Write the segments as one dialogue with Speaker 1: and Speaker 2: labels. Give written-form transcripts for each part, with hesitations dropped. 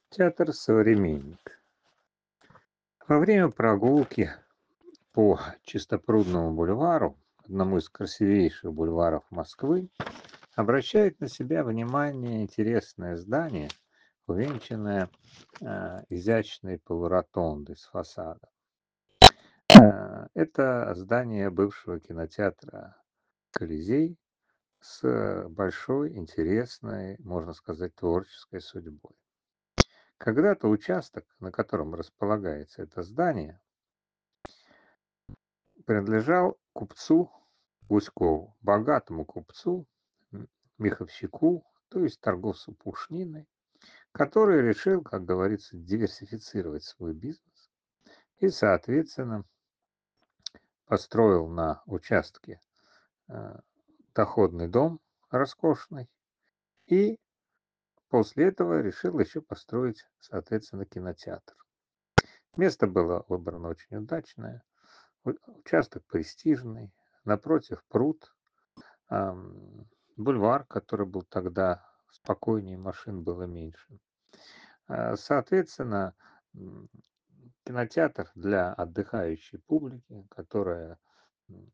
Speaker 1: Театр "Современник". Во время прогулки по Чистопрудному бульвару, одному из красивейших бульваров Москвы, обращает на себя внимание интересное здание, увенчанное изящной полуротондой с фасада. Это здание бывшего кинотеатра "Колизей" с большой, интересной, можно сказать, творческой судьбой. Когда-то участок, на котором располагается это здание, принадлежал купцу Гуськову, богатому купцу, меховщику, то есть торговцу пушниной, который решил, как говорится, диверсифицировать свой бизнес и, соответственно, построил на участке э, доходный дом роскошный и после этого решил еще построить, соответственно, кинотеатр. Место было выбрано очень удачное, участок престижный, напротив пруд, бульвар, который был тогда спокойнее, машин было меньше. Соответственно, м, кинотеатр для отдыхающей публики, которая м,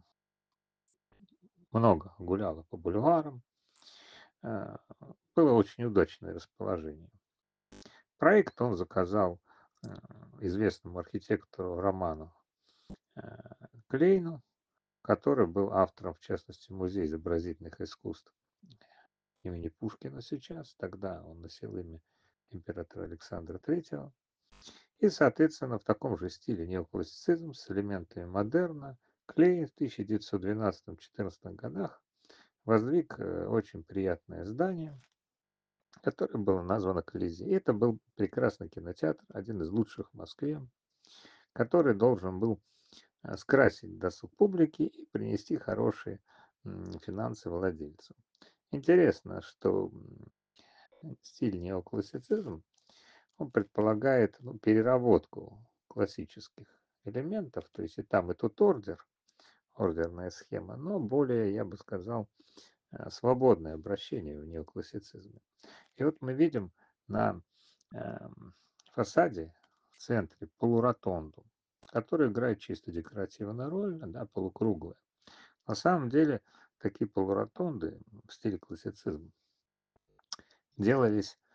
Speaker 1: много гуляла по бульварам, а, было очень удачное расположение. Проект он заказал а, известному архитектору Роману Клейну, который был автором, в частности, Музея изобразительных искусств имени Пушкина сейчас. Тогда он носил имя императора Александра III. И, соответственно, в таком же стиле неоклассицизм с элементами модерна Клей в 1912-14 годах воздвиг очень приятное здание, которое было названо Колизей. И это был прекрасный кинотеатр, один из лучших в Москве, который должен был скрасить досуг публики и принести хорошие финансы владельцу. Интересно, что стиль неоклассицизм, он предполагает переработку классических элементов, то есть и тут ордер, ордерная схема, но более, я бы сказал, свободное обращение в неоклассицизме. И вот мы видим на фасаде в центре полуротонду, которая играет чисто декоративную роль, да, полукруглая. На самом деле такие полуротонды в стиле классицизма делались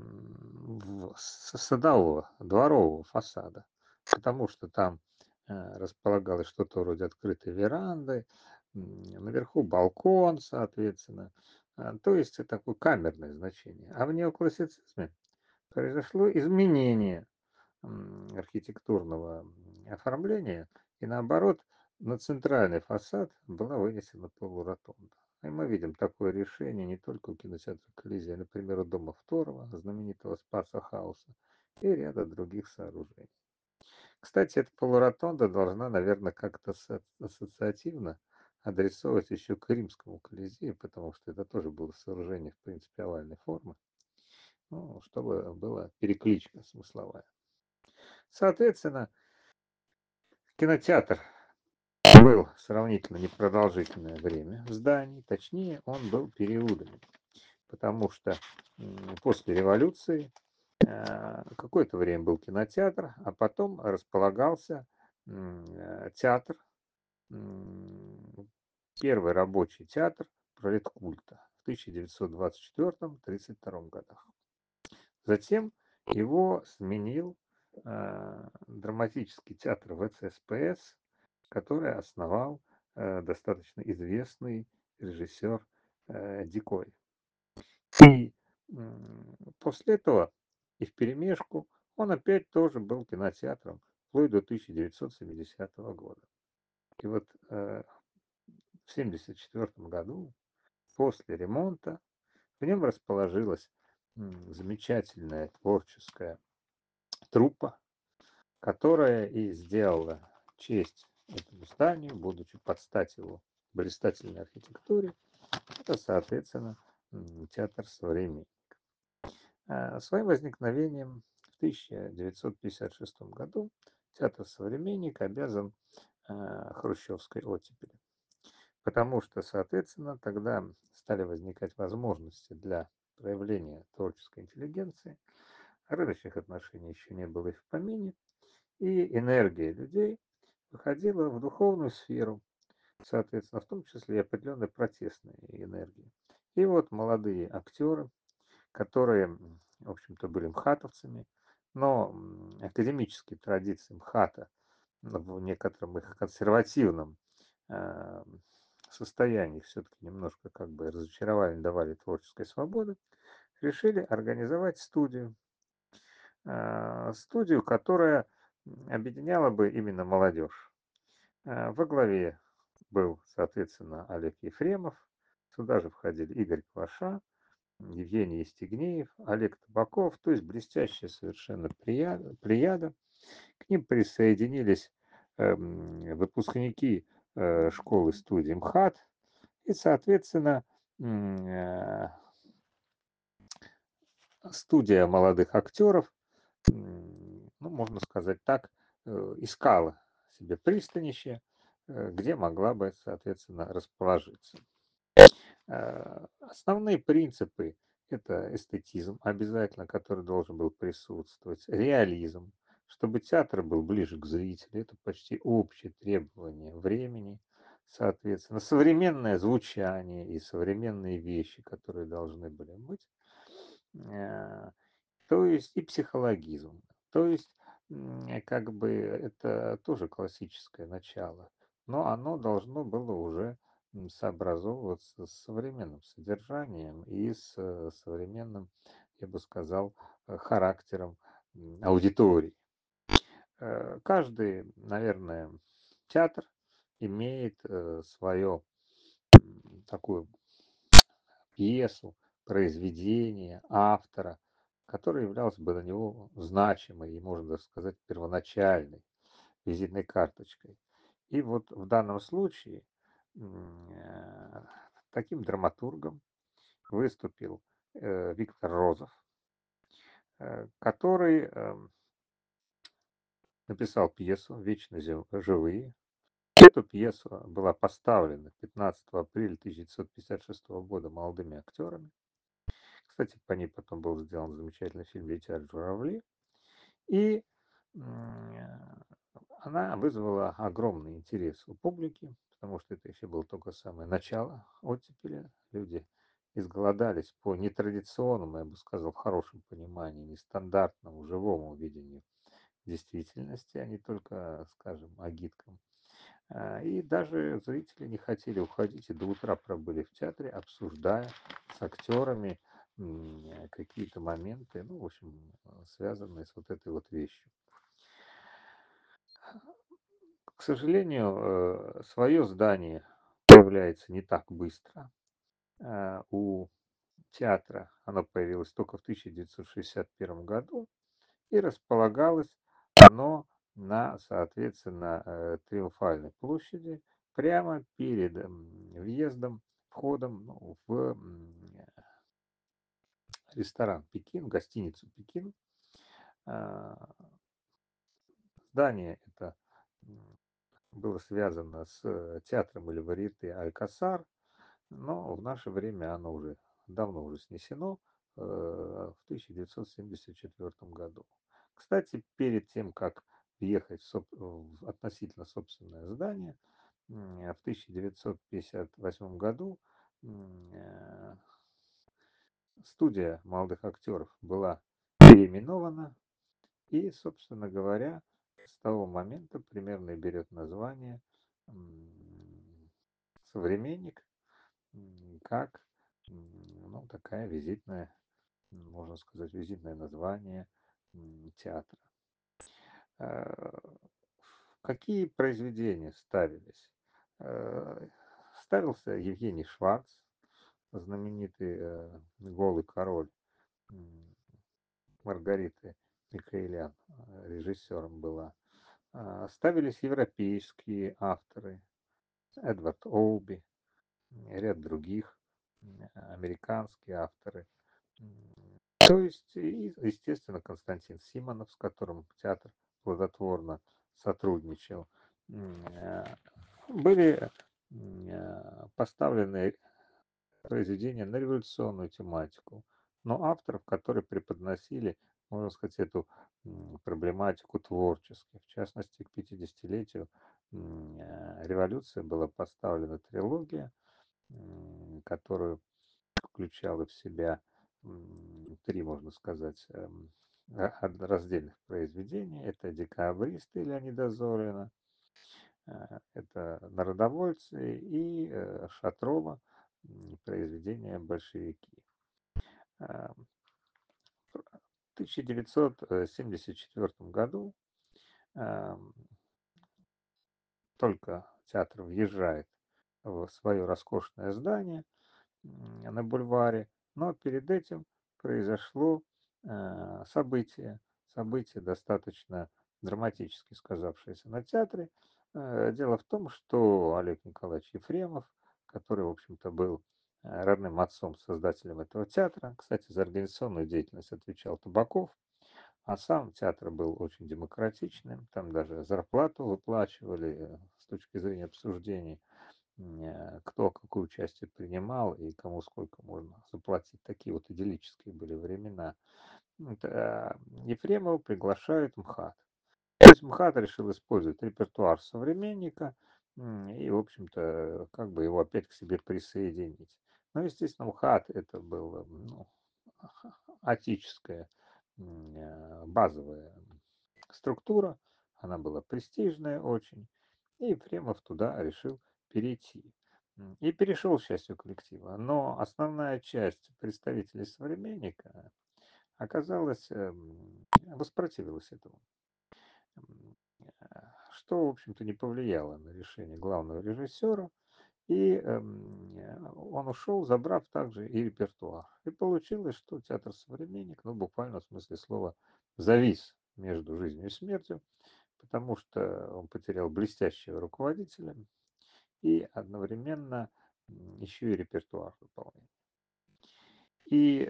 Speaker 1: садового, дворового фасада, потому что там располагалось что-то вроде открытой веранды, наверху балкон, соответственно, то есть это такое камерное значение. А в неоклассицизме произошло изменение архитектурного оформления, и наоборот, на центральный фасад была вынесена полуротонда. И мы видим такое решение не только у кинотеатра "Колизей", а, например, у дома Второго, знаменитого Спаса Хауса, и ряда других сооружений. Кстати, эта полуротонда должна, наверное, как-то ассоциативно адресовывать еще к Римскому Колизею, потому что это тоже было сооружение, в принципе, овальной формы, ну, чтобы была перекличка смысловая. Соответственно, кинотеатр был сравнительно непродолжительное время в здании, точнее, он был переудаленный, потому что после революции какое-то время был кинотеатр, а потом располагался театр, м, первый рабочий театр пролеткульта в 1924-32 годах. Затем его сменил драматический театр ВЦСПС, который основал достаточно известный режиссер Дикой. И после этого и вперемешку он опять тоже был кинотеатром вплоть до 1970 года. И вот в 1974 году, после ремонта, в нем расположилась замечательная творческая труппа, которая и сделала честь этому зданию, будучи под стать его блистательной архитектуре. Это, соответственно, театр "Современник". Своим возникновением в 1956 году театр "Современник" обязан хрущевской оттепели, потому что, соответственно, тогда стали возникать возможности для проявления творческой интеллигенции, Рыночных отношений еще не было и в помине, и энергия людей выходила в духовную сферу, соответственно, в том числе и определенные протестные энергии. И вот молодые актеры, которые, в общем-то, были мхатовцами, но академические традиции МХАТа в некотором их консервативном э, состоянии все-таки немножко как бы разочаровали, не давали творческой свободы, решили организовать студию. Студию, которая объединяла бы именно молодежь. Во главе был, соответственно, Олег Ефремов, сюда же входили Игорь Кваша, Евгений Евстигнеев, Олег Табаков, то есть блестящая совершенно плеяда. К ним присоединились выпускники школы-студии МХАТ и, соответственно, студия молодых актеров, ну, можно сказать так, искала себе пристанище, где могла бы, соответственно, расположиться. Основные принципы — это эстетизм обязательно, который должен был присутствовать, реализм, чтобы театр был ближе к зрителю, это почти общее требование времени, соответственно, современное звучание и современные вещи, которые должны были быть, э, то есть и психологизм. То есть, как бы это тоже классическое начало, но оно должно было уже сообразовываться с современным содержанием и с современным, я бы сказал, характером аудитории. Каждый, наверное, театр имеет свое такую пьесу, произведение автора, которое являлось бы для него значимой и, можно даже сказать, первоначальной визитной карточкой. И вот в данном случае таким драматургом выступил Виктор Розов, который написал пьесу «Вечно живые». Эту пьесу была поставлена 15 апреля 1956 года молодыми актерами. Кстати, по ней потом был сделан замечательный фильм «Летят журавли». И она вызвала огромный интерес у публики, потому что это еще было только самое начало оттепели. Люди изголодались по нетрадиционному, я бы сказал, в хорошем понимании, нестандартному, живому видению действительности, а не только, скажем, агиткам. И даже зрители не хотели уходить и до утра пробыли в театре, обсуждая с актерами какие-то моменты, ну, в общем, связанные с вот этой вот вещью. К сожалению, свое здание появляется не так быстро. У театра оно появилось только в 1961 году, и располагалось оно на, соответственно, Триумфальной площади, прямо перед въездом, входом, ну, в ресторан «Пекин», гостиницу «Пекин». А, Здание это было связано с театром или варьете «Алькасар», но в наше время оно уже давно уже снесено в 1974 году. Кстати, перед тем, как въехать в относительно собственное здание, в 1958 году студия молодых актеров была переименована и, собственно говоря, с того момента примерно и берет название «Современник», как ну, такая визитная, можно сказать, визитное название театра. Э, Какие произведения ставились? Э, Ставился Евгений Шварц, знаменитый «Голый король» Маргариты Микоян, режиссером была. Ставились европейские авторы, Эдвард Оуби, ряд других, американские авторы. То есть, и, естественно, Константин Симонов, с которым театр плодотворно сотрудничал. Были поставлены произведения на революционную тематику, но авторов, которые преподносили можно сказать, эту проблематику творчески. В частности, к 50-летию революции была поставлена трилогия, которую включала в себя 3, можно сказать, раздельных произведения. Это «Декабристы» Леонида Зорина, это «Народовольцы» и Шатрова, произведение «Большевики». А, В 1974 году ам, только театр въезжает в свое роскошное здание на бульваре, но перед этим произошло событие достаточно драматически сказавшееся на театре. Дело в том, что Олег Николаевич Ефремов, который, в общем-то, был родным отцом, создателем этого театра, кстати, за организационную деятельность отвечал Табаков, а сам театр был очень демократичным, там даже зарплату выплачивали с точки зрения обсуждений, кто какое участие принимал и кому сколько можно заплатить. Такие вот идиллические были времена. Ефремова приглашают МХАТ. То есть МХАТ решил использовать репертуар современника и, в общем-то, как бы его опять к себе присоединить. Но, естественно, МХАТ это было ну, отеческая базовая структура, она была престижная очень, и Ефремов туда решил перейти. И перешел к счастью коллектива. Но основная часть представителей современника оказалась, воспротивилась этому. М, Что, в общем-то, не повлияло на решение главного режиссера, и он ушел, забрав также и репертуар. И получилось, что театр «Современник», ну, буквально в смысле слова, завис между жизнью и смертью, потому что он потерял блестящего руководителя и одновременно еще и репертуар выполнял. И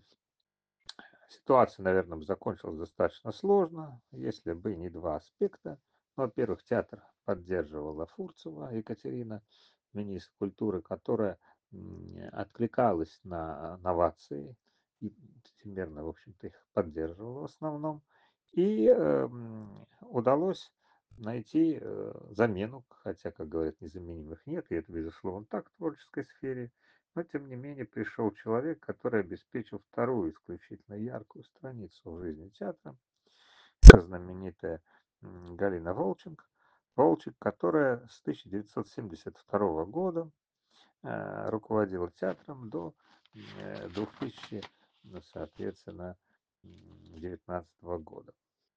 Speaker 1: ситуация, наверное, бы закончилась достаточно сложно, если бы не два аспекта. Ну, во-первых, театр поддерживала Фурцева Екатерина, министр культуры, которая откликалась на новации и всемерно, в общем-то, их поддерживала в основном. И удалось найти замену, хотя, как говорят, незаменимых нет, и это, безусловно, так в творческой сфере. Но, тем не менее, пришел человек, который обеспечил вторую исключительно яркую страницу в жизни театра. Это знаменитая Галина Волчек, которая с 1972 года руководила театром до 2000, ну, соответственно, 19 года.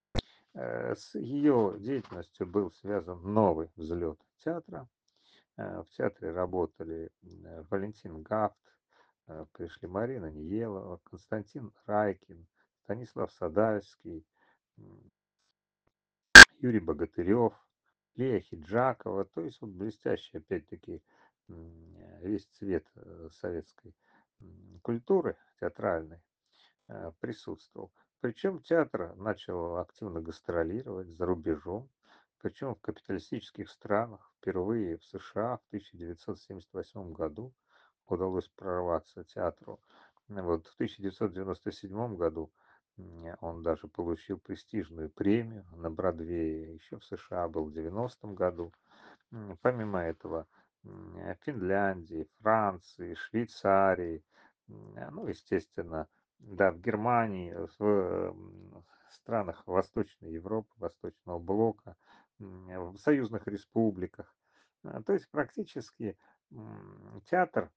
Speaker 1: С ее деятельностью был связан новый взлет театра. В театре работали Валентин Гафт, пришли Марина Ниелова, Константин Райкин, Станислав Садальский, Юрий Богатырев, Лея Хиджакова. То есть вот блестящий, опять-таки, весь цвет советской культуры театральной присутствовал. Причем театр начал активно гастролировать за рубежом, причем в капиталистических странах. Впервые в США в 1978 году удалось прорваться театру. Вот в 1997 году он даже получил престижную премию на Бродвее. Еще в США был в 90-м году. Помимо этого, Финляндии, Франции, Швейцарии, ну, естественно, да, в Германии, в странах Восточной Европы, Восточного блока, в союзных республиках. То есть практически театр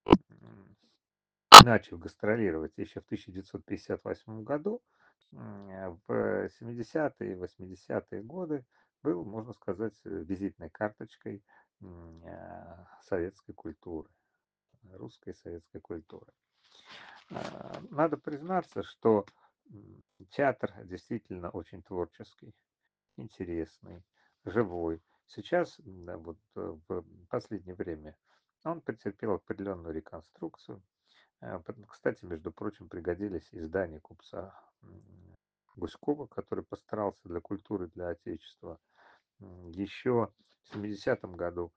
Speaker 1: начал гастролировать еще в 1958 году. В 70-е и 80-е годы был, можно сказать, визитной карточкой советской культуры, русской советской культуры. Надо признаться, что театр действительно очень творческий, интересный, живой. Сейчас, да, вот в последнее время, он претерпел определенную реконструкцию. Кстати, между прочим, пригодились издания купца Гуськова, который постарался для культуры, для Отечества. Еще в 70-м году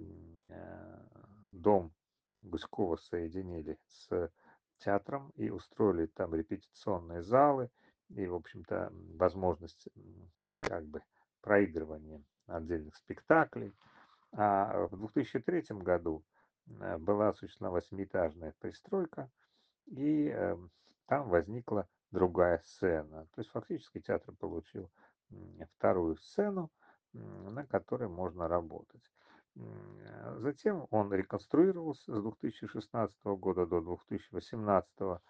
Speaker 1: дом Гуськова соединили с театром и устроили там репетиционные залы. и, в общем-то, возможность как бы проигрывания отдельных спектаклей. А в 2003 году была осуществлена восьмиэтажная пристройка, и там возникла другая сцена. То есть фактически театр получил вторую сцену, на которой можно работать. Затем он реконструировался с 2016 года до 2018,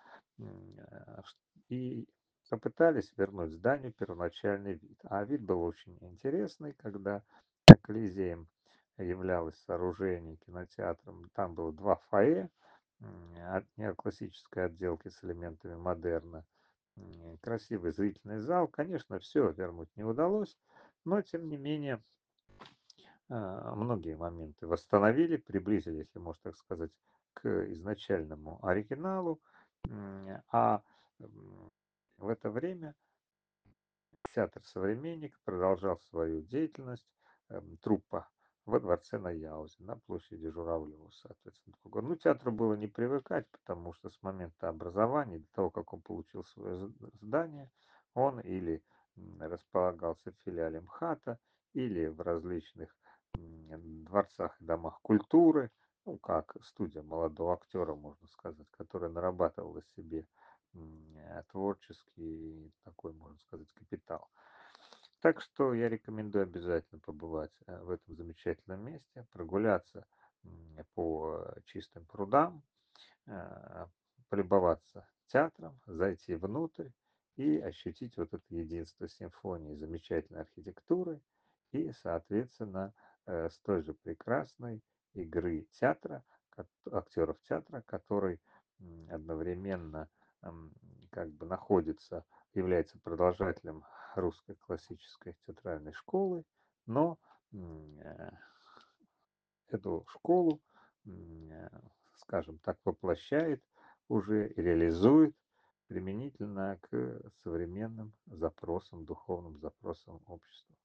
Speaker 1: и попытались вернуть зданию первоначальный вид. А вид был очень интересный, когда Колизеем являлось сооружение кинотеатром. Там было два фойе, от неоклассической отделки с элементами модерна, красивый зрительный зал. Конечно, все вернуть не удалось, но тем не менее многие моменты восстановили, приблизили, если можно так сказать, к изначальному оригиналу. А в это время театр «Современник» продолжал свою деятельность, труппа во дворце на Яузе, на площади Журавлева, соответственно. Ну, театру было не привыкать, потому что с момента образования, до того, как он получил свое здание, он или располагался в филиале МХАТа, или в различных дворцах и домах культуры, ну, как студия молодого актера, можно сказать, которая нарабатывала себе творческий такой, можно сказать, капитал. Так что я рекомендую обязательно побывать в этом замечательном месте, прогуляться по чистым прудам, э, полюбоваться театром, зайти внутрь и ощутить вот это единство симфонии, замечательной архитектуры и, соответственно, с той же прекрасной игры театра, актеров театра, который одновременно м, как бы находится, является продолжателем русской классической театральной школы, но м, э, эту школу, м, э, скажем так, воплощает уже и реализует применительно к современным запросам, духовным запросам общества.